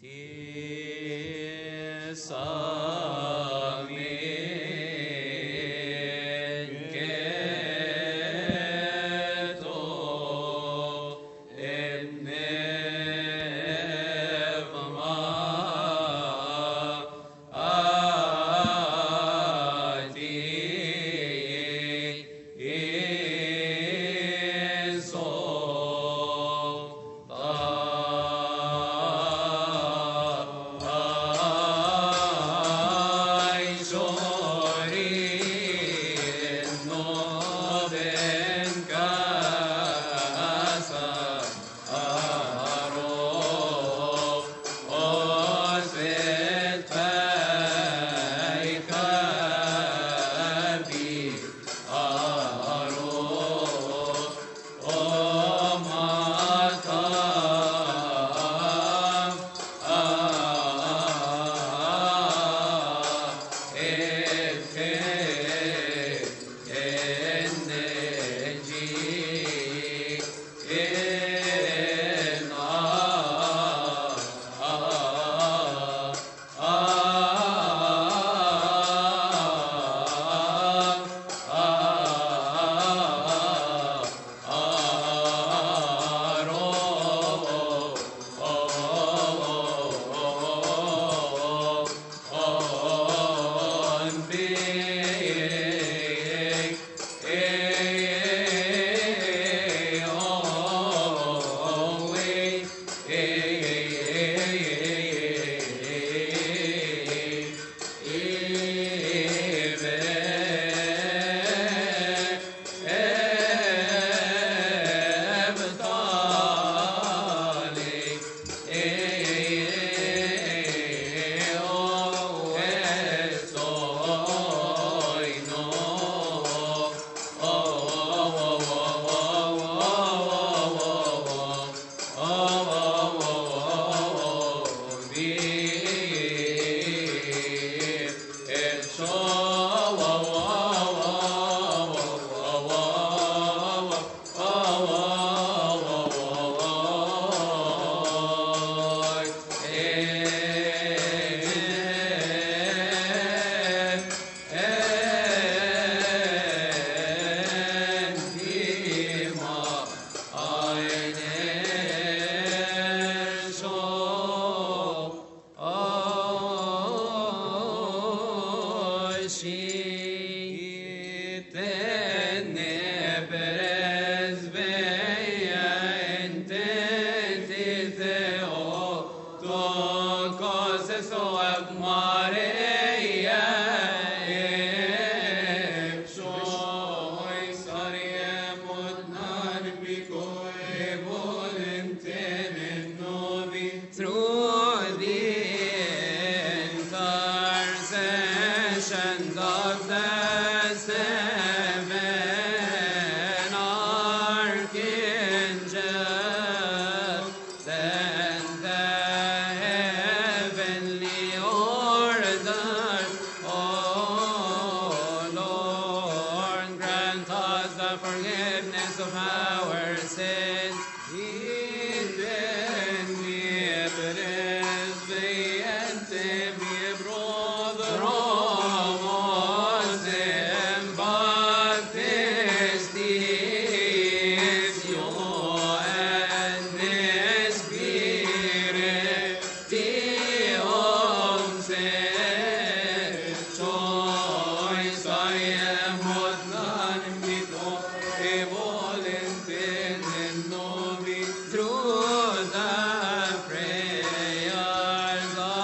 Through the prayers of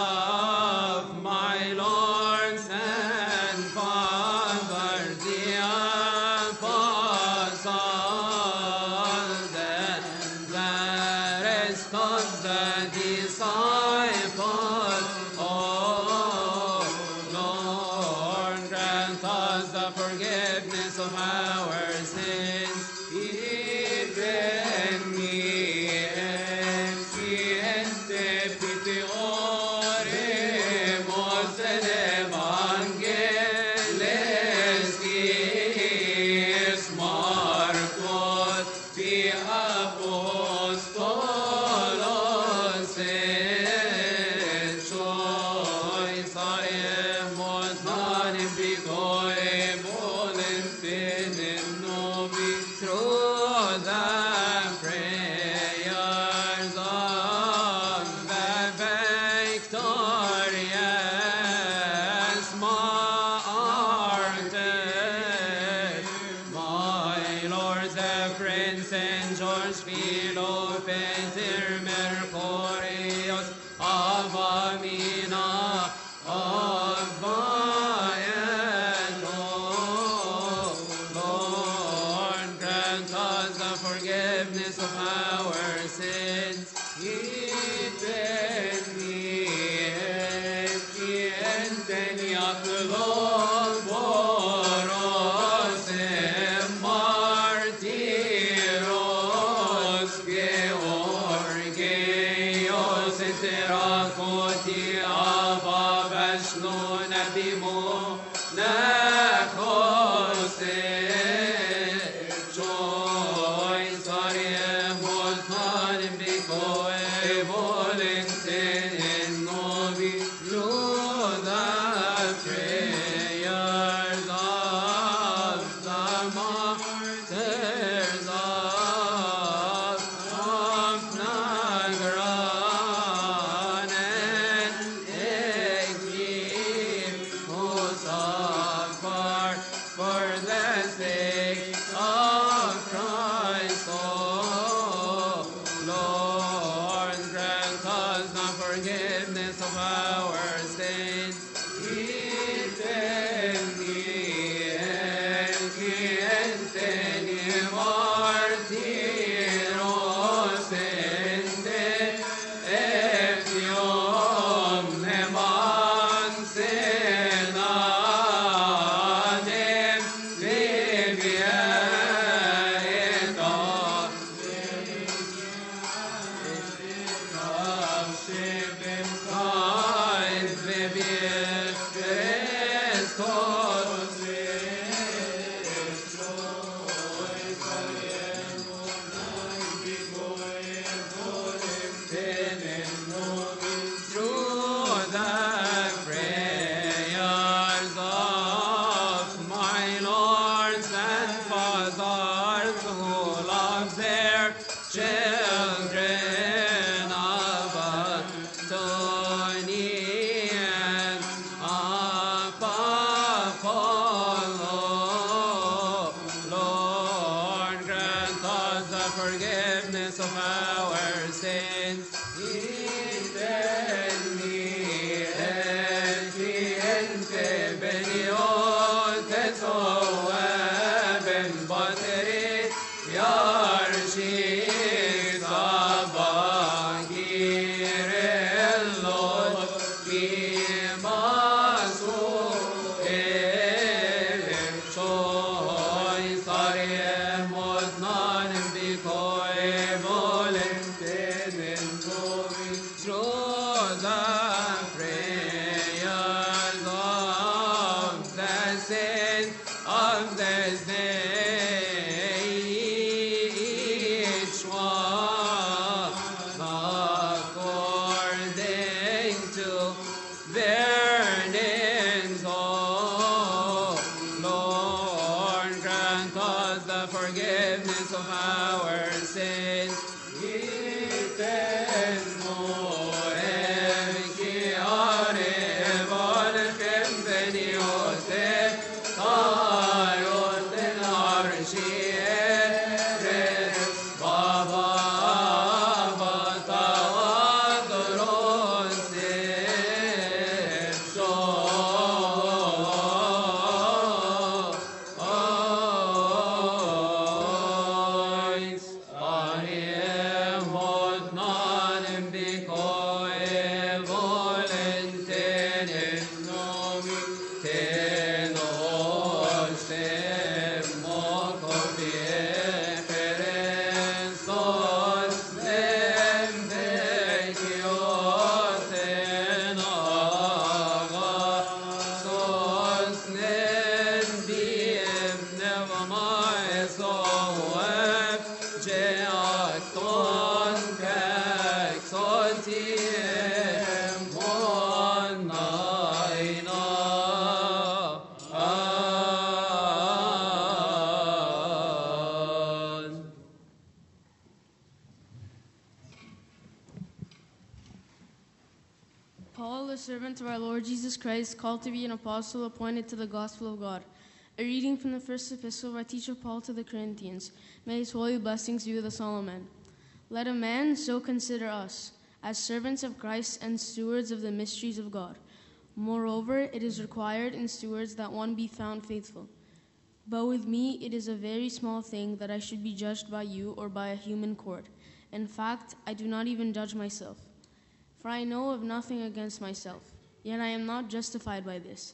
Paul, a servant of our Lord Jesus Christ, called to be an apostle, appointed to the gospel of God. A reading from the first epistle of our teacher Paul to the Corinthians. May his holy blessings be with us all, amen. Let a man so consider us, as servants of Christ and stewards of the mysteries of God. Moreover, it is required in stewards that one be found faithful. But with me it is a very small thing that I should be judged by you or by a human court. In fact, I do not even judge myself. For I know of nothing against myself, yet I am not justified by this.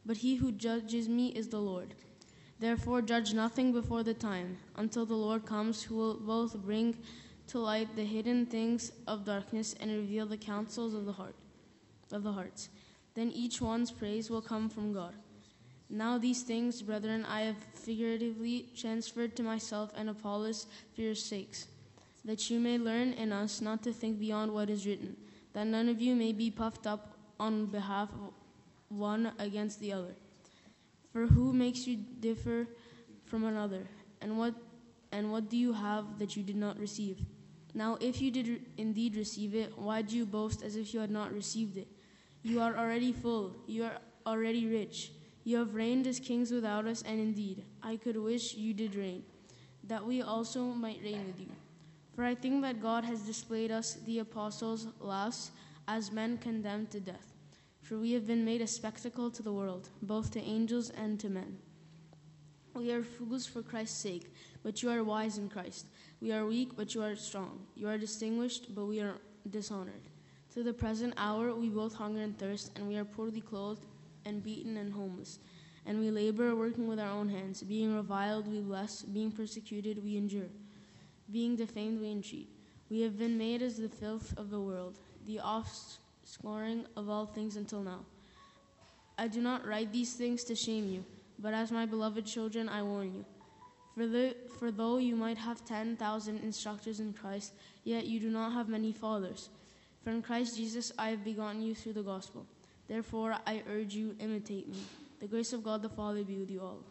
but he who judges me is the Lord. Therefore judge nothing before the time, until the Lord comes, who will both bring to light the hidden things of darkness and reveal the counsels of the hearts. Then each one's praise will come from God. Now these things, brethren, I have figuratively transferred to myself and Apollos for your sakes, that you may learn in us not to think beyond what is written, that none of you may be puffed up on behalf of one against the other. For who makes you differ from another? And what do you have that you did not receive? Now if you did indeed receive it, why do you boast as if you had not received it? You are already full, you are already rich. You have reigned as kings without us, and indeed, I could wish you did reign, that we also might reign with you. For I think that God has displayed us, the apostles, last, as men condemned to death. For we have been made a spectacle to the world, both to angels and to men. We are fools for Christ's sake, but you are wise in Christ. We are weak, but you are strong. You are distinguished, but we are dishonored. To the present hour we both hunger and thirst, and we are poorly clothed, and beaten and homeless. And we labor, working with our own hands. Being reviled, we bless. Being persecuted, we endure. Being defamed, we entreat. We have been made as the filth of the world, the offscouring of all things until now. I do not write these things to shame you, but as my beloved children, I warn you. For though you might have 10,000 instructors in Christ, yet you do not have many fathers. For in Christ Jesus I have begotten you through the gospel. Therefore, I urge you, imitate me. The grace of God the Father be with you all.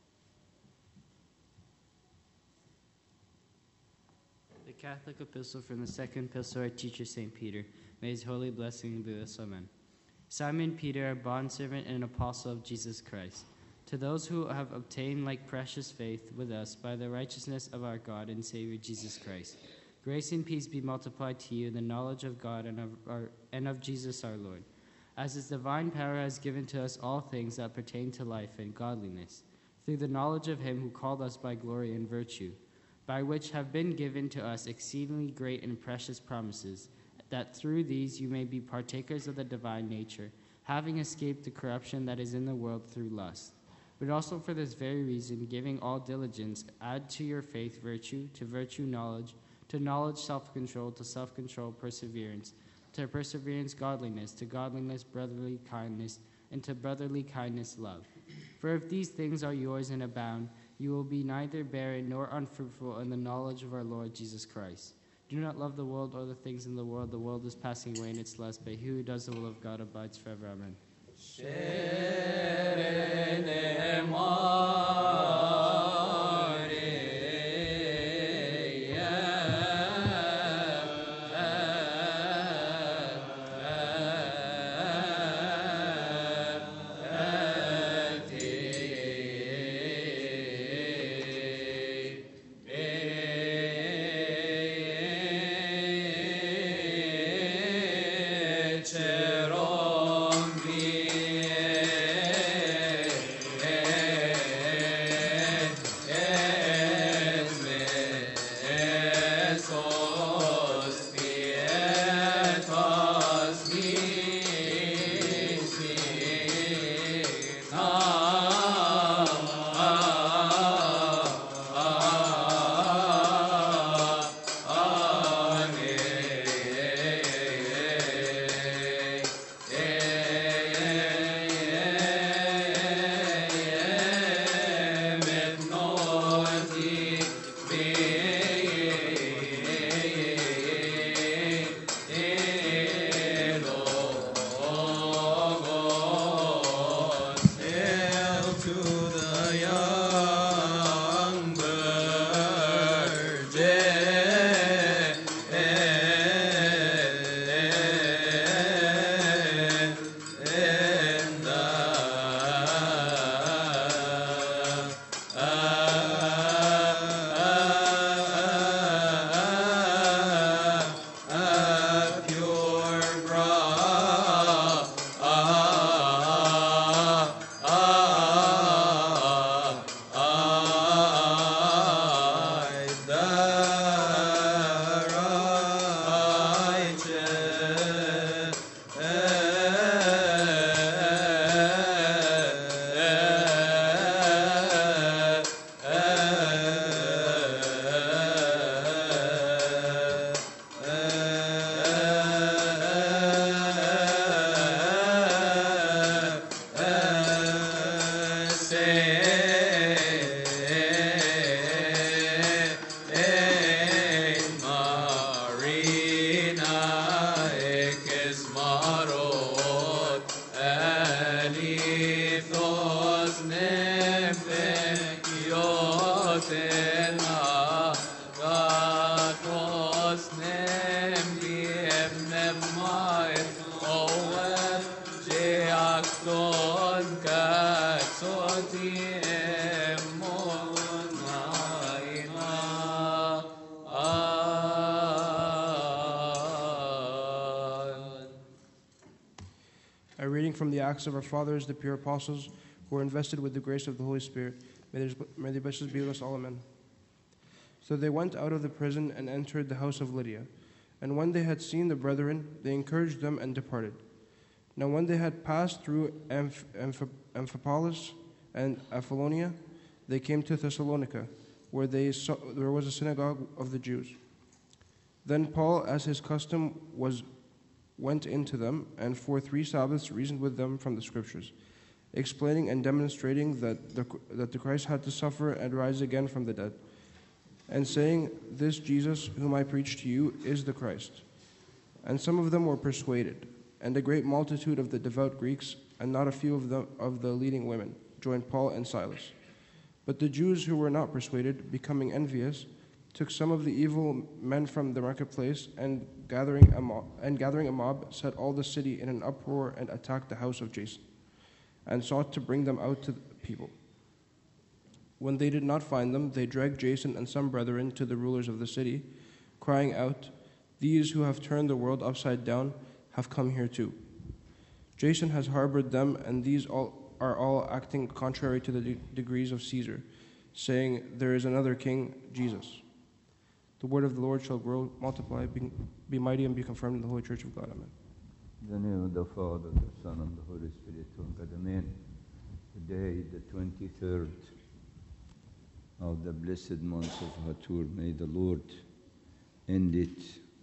The Catholic epistle from the second epistle of our teacher, St. Peter. May his holy blessing be with us. Amen. Simon Peter, a bondservant and apostle of Jesus Christ, to those who have obtained like precious faith with us by the righteousness of our God and Savior Jesus Christ, grace and peace be multiplied to you in the knowledge of God and of Jesus our Lord, as his divine power has given to us all things that pertain to life and godliness, through the knowledge of him who called us by glory and virtue, by which have been given to us exceedingly great and precious promises, that through these you may be partakers of the divine nature, having escaped the corruption that is in the world through lust. But also for this very reason, giving all diligence, add to your faith virtue, to virtue knowledge, to knowledge self-control, to self-control perseverance, to perseverance godliness, to godliness brotherly kindness, and to brotherly kindness love. For if these things are yours and abound, you will be neither barren nor unfruitful in the knowledge of our Lord Jesus Christ. Do not love the world or the things in the world. The world is passing away in its lust, but he who does the will of God abides forever. Amen. A reading from the Acts of our Fathers, the pure apostles, who were invested with the grace of the Holy Spirit. May their blessings be with us all, amen. So they went out of the prison and entered the house of Lydia. And when they had seen the brethren, they encouraged them and departed. Now when they had passed through Amphipolis and Apollonia, they came to Thessalonica, where there was a synagogue of the Jews. Then Paul, as his custom was, went into them, and for 3 Sabbaths reasoned with them from the Scriptures, explaining and demonstrating that the Christ had to suffer and rise again from the dead, and saying, "This Jesus, whom I preach to you, is the Christ." And some of them were persuaded, and a great multitude of the devout Greeks, and not a few of the leading women, joined Paul and Silas. But the Jews who were not persuaded, becoming envious, took some of the evil men from the marketplace, and gathering a mob, set all the city in an uproar and attacked the house of Jason, and sought to bring them out to the people. When they did not find them, they dragged Jason and some brethren to the rulers of the city, crying out, "These who have turned the world upside down have come here too. Jason has harbored them, and these are all acting contrary to the decrees of Caesar, saying, 'There is another king, Jesus.'" The word of the Lord shall grow, multiply, be mighty, and be confirmed in the Holy Church of God. Amen. In the name of the Father, the Son, and the Holy Spirit, one God, amen. Today, the 23rd of the blessed month of Hatur, may the Lord end it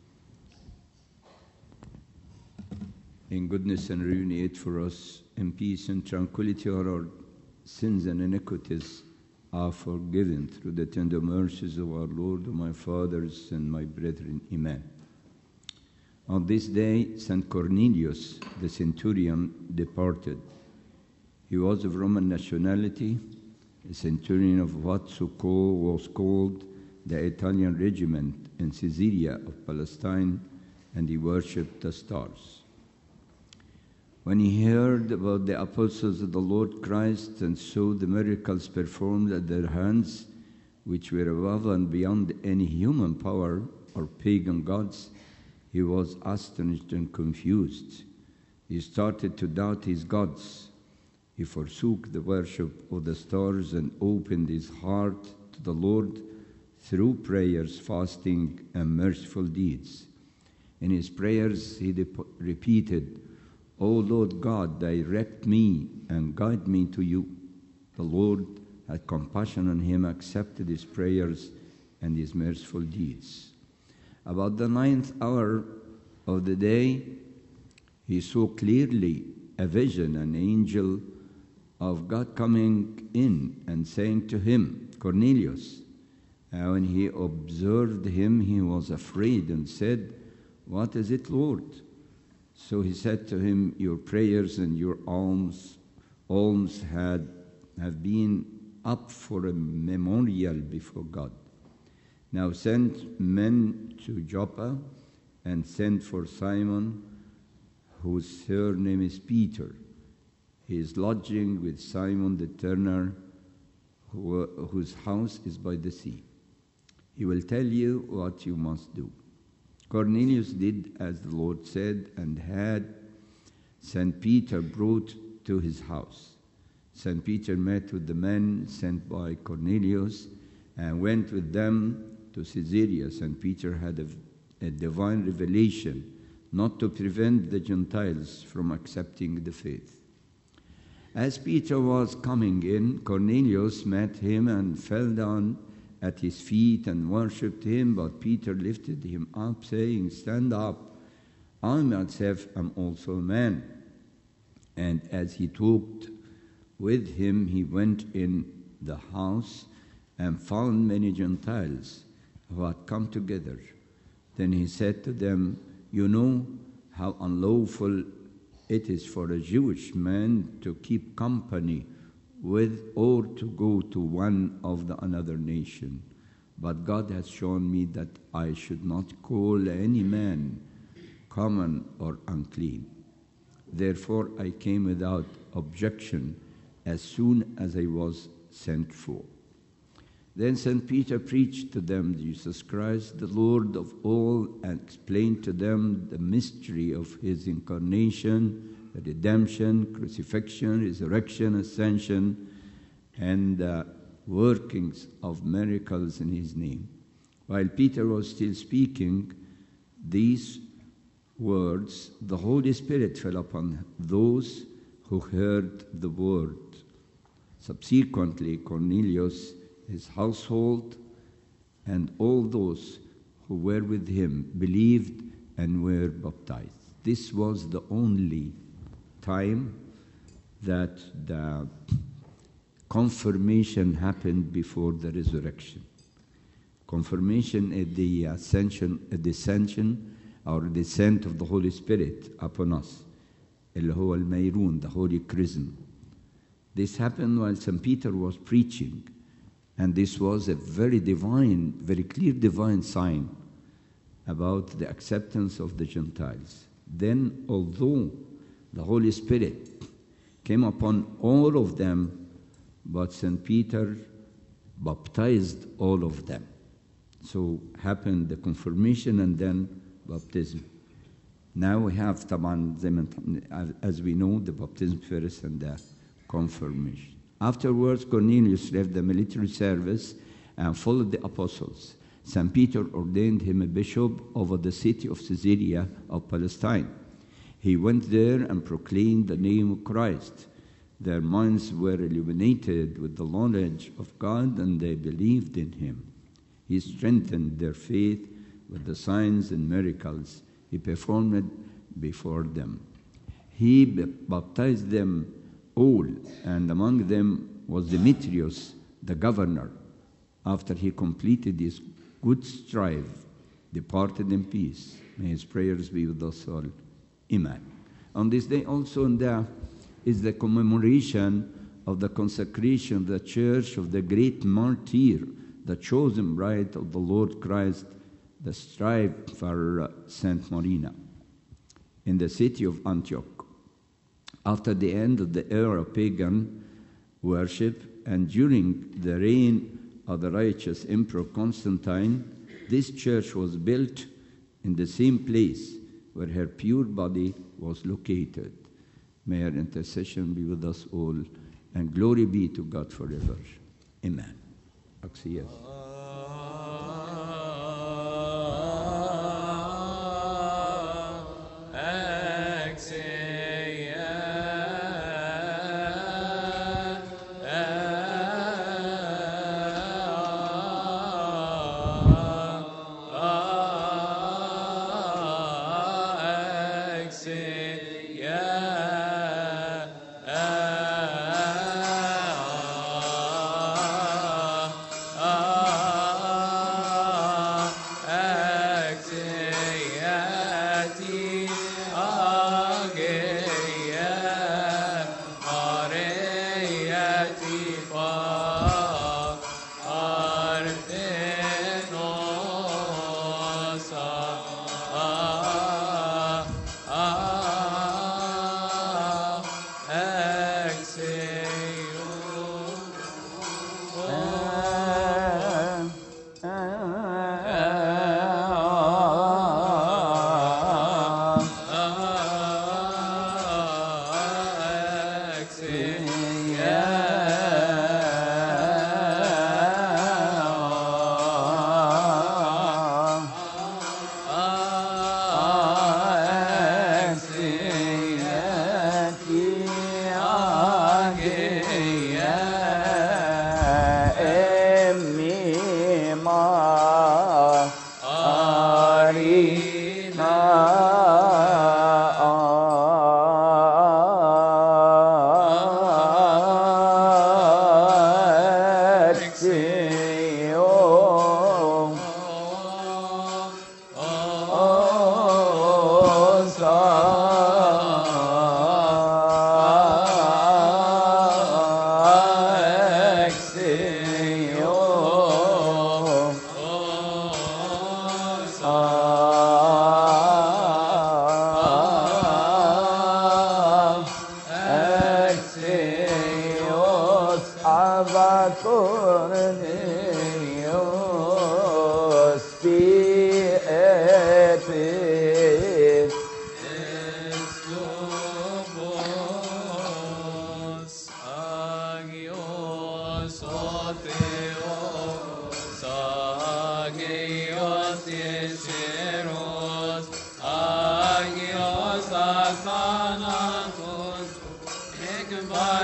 in goodness and reunite for us in peace and tranquility. Our sins and iniquities are forgiven through the tender mercies of our Lord, my fathers and my brethren. Amen. On this day, St. Cornelius, the centurion, departed. He was of Roman nationality, a centurion of what was called the Italian regiment in Caesarea of Palestine, and he worshipped the stars. When he heard about the apostles of the Lord Christ and saw the miracles performed at their hands, which were above and beyond any human power or pagan gods, he was astonished and confused. He started to doubt his gods. He forsook the worship of the stars and opened his heart to the Lord through prayers, fasting, and merciful deeds. In his prayers he repeated, "O Lord God, direct me and guide me to you." The Lord had compassion on him, accepted his prayers and his merciful deeds. About the 9th hour of the day, he saw clearly a vision, an angel of God coming in and saying to him, "Cornelius." And when he observed him, he was afraid and said, "What is it, Lord?" So he said to him, "Your prayers and your alms have been up for a memorial before God. Now send men to Joppa and send for Simon, whose surname is Peter. He is lodging with Simon the tanner, whose house is by the sea. He will tell you what you must do." Cornelius did as the Lord said and had St. Peter brought to his house. St. Peter met with the men sent by Cornelius and went with them to Caesarea. St. Peter had a divine revelation not to prevent the Gentiles from accepting the faith. As Peter was coming in, Cornelius met him and fell down at his feet and worshipped him, but Peter lifted him up, saying, "Stand up, I myself am also a man." And as he talked with him, he went in the house and found many Gentiles who had come together. Then he said to them, "You know how unlawful it is for a Jewish man to keep company with or to go to one of another nation. But God has shown me that I should not call any man common or unclean. Therefore I came without objection as soon as I was sent for." Then St. Peter preached to them Jesus Christ, the Lord of all, and explained to them the mystery of his incarnation the redemption, crucifixion, resurrection, ascension, and the workings of miracles in his name. While Peter was still speaking these words, the Holy Spirit fell upon those who heard the word. Subsequently, Cornelius, his household, and all those who were with him believed and were baptized. This was the only time that the confirmation happened before the resurrection. Confirmation is the ascension or descent of the Holy Spirit upon us. اللي هو الميرون, the Holy Chrism. This happened while St. Peter was preaching, and this was a very divine, very clear divine sign about the acceptance of the Gentiles. Then, although the Holy Spirit came upon all of them, but St. Peter baptized all of them. So happened the confirmation and then baptism. Now we have, as we know, the baptism first and the confirmation. Afterwards, Cornelius left the military service and followed the apostles. St. Peter ordained him a bishop over the city of Caesarea of Palestine. He went there and proclaimed the name of Christ. Their minds were illuminated with the knowledge of God, and they believed in him. He strengthened their faith with the signs and miracles he performed before them. He baptized them all, and among them was Demetrius, the governor. After he completed his good strive, departed in peace. May his prayers be with us all. Amen. On this day also is the commemoration of the consecration of the church of the great martyr, the chosen bride of the Lord Christ, the scribe for Saint Marina, in the city of Antioch. After the end of the era of pagan worship and during the reign of the righteous Emperor Constantine, this church was built in the same place where her pure body was located. May her intercession be with us all, and glory be to God forever. Amen. Axias. Ah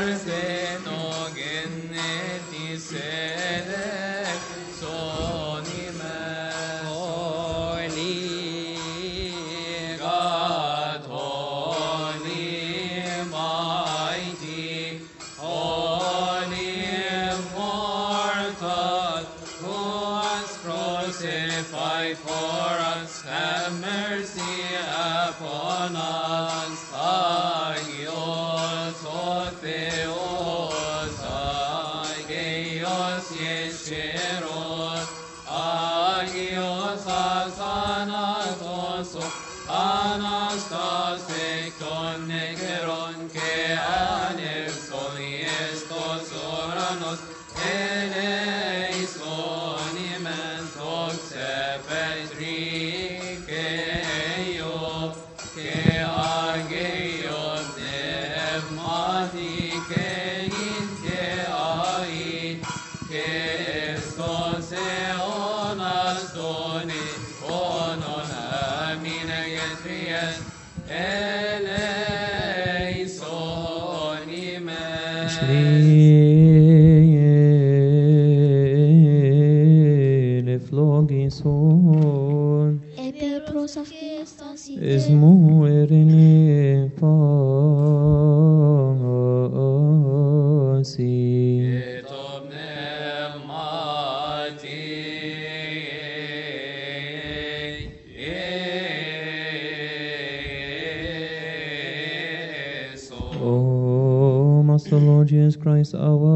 O Master Lord Jesus Christ,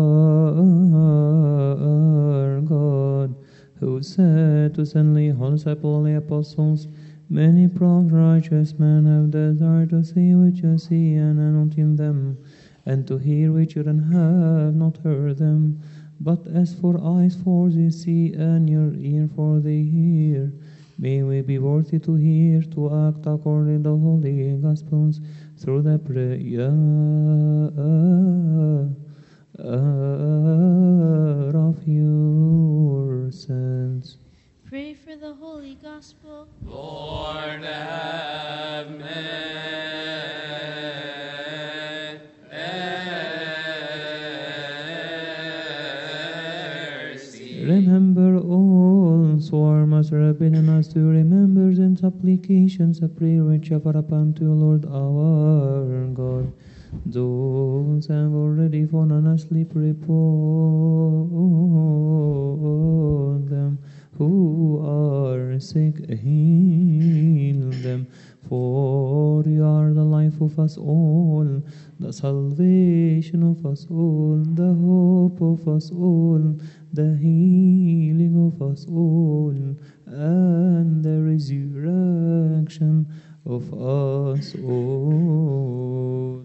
our God, who said to send the holy disciples, the apostles, many proud righteous men have desired to see which you see and anointing them, and to hear which you have not heard them. But as for eyes for they see, and your ear for they hear, may we be worthy to hear, to act according to the holy Gospels, through the prayer of your saints. Pray for the Holy Gospel. Lord, have mercy. Remember also our Master have bidden us to remember in supplications a prayer which offer upon to Lord our God. Those have already fallen asleep, repose them. Who are sick, heal them. For you are the life of us all, the salvation of us all, the hope of us all, the healing of us all, and the resurrection of us all.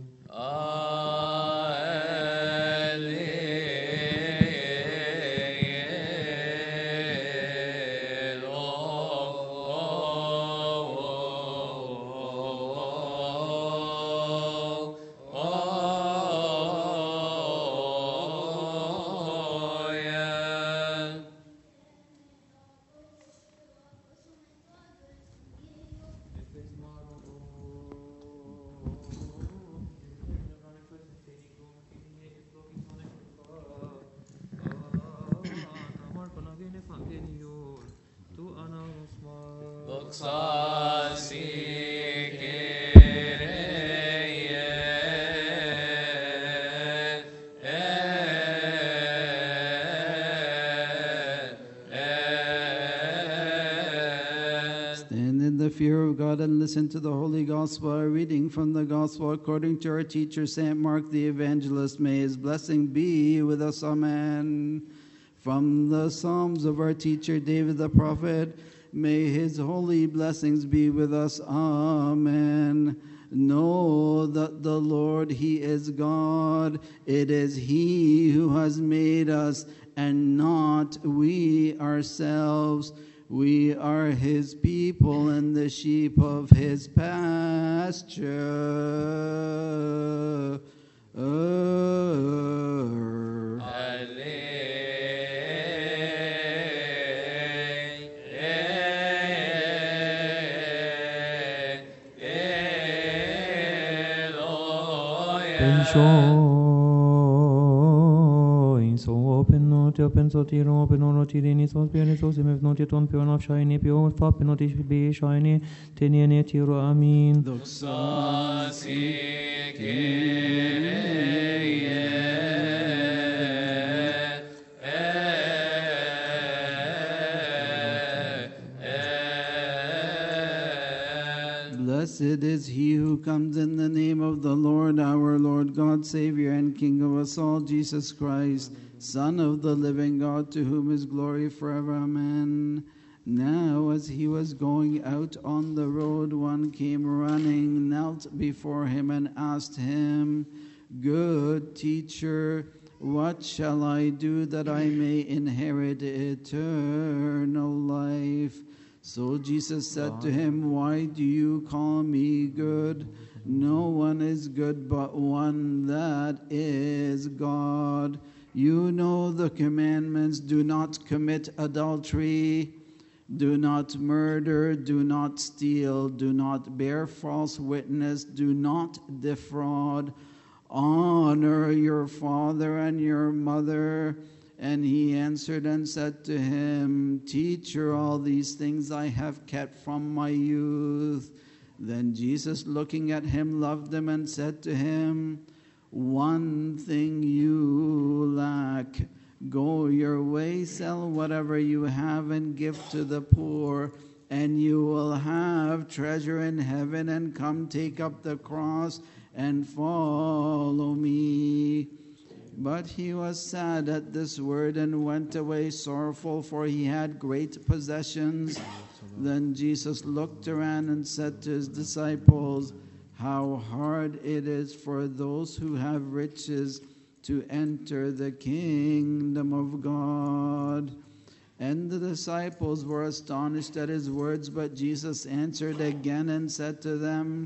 Stand in the fear of God and listen to the Holy Gospel. A reading from the Gospel according to our teacher, St. Mark the Evangelist. May his blessing be with us. Amen. From the Psalms of our teacher, David the prophet, may his holy blessings be with us. Amen. Know that the Lord, he is God. It is he who has made us, and not we ourselves. We are his people and the sheep of his pasture. te penso ti ro penoro ti ni sos piani sos me noti ton piano shine pio fa penoti be shine teniene ti ro amin. Doxa si Blessed is he who comes in the name of the Lord, our Lord God, Savior and King of us all, Jesus Christ, Son of the living God, to whom is glory forever. Amen. Now, as he was going out on the road, one came running, knelt before him, and asked him, "Good teacher, what shall I do that I may inherit eternal life?" So Jesus said to him, "Why do you call me good? No one is good but one, that is God. You know the commandments: do not commit adultery, do not murder, do not steal, do not bear false witness, do not defraud, honor your father and your mother." And he answered and said to him, "Teacher, all these things I have kept from my youth." Then Jesus, looking at him, loved him and said to him, "One thing you lack. Go your way, sell whatever you have and give to the poor, and you will have treasure in heaven, and come take up the cross and follow me." But he was sad at this word and went away sorrowful, for he had great possessions. Then Jesus looked around and said to his disciples, "How hard it is for those who have riches to enter the kingdom of God." And the disciples were astonished at his words, but Jesus answered again and said to them,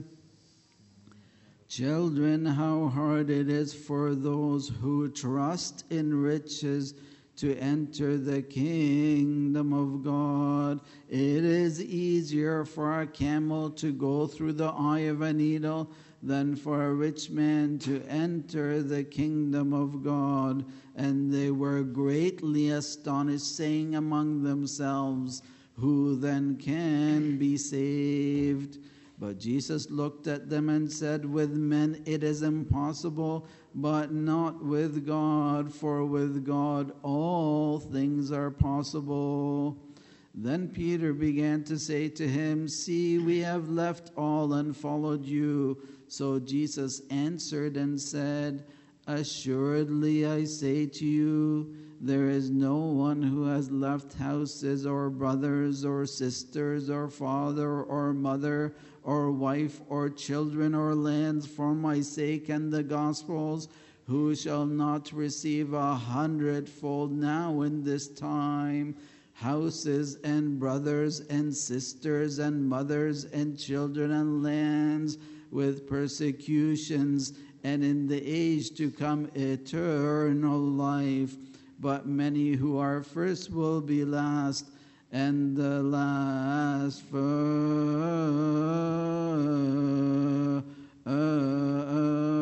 "Children, how hard it is for those who trust in riches to enter the kingdom of God. It is easier for a camel to go through the eye of a needle than for a rich man to enter the kingdom of God." And they were greatly astonished, saying among themselves, "Who then can be saved?" But Jesus looked at them and said, "With men it is impossible, but not with God, for with God all things are possible." Then Peter began to say to him, "See, we have left all and followed you." So Jesus answered and said, "Assuredly I say to you, there is no one who has left houses or brothers or sisters or father or mother or wife or children or lands for my sake and the gospel's, who shall not receive 100-fold now in this time, houses and brothers and sisters and mothers and children and lands, with persecutions, and in the age to come eternal life. But many who are first will be last, and the last first."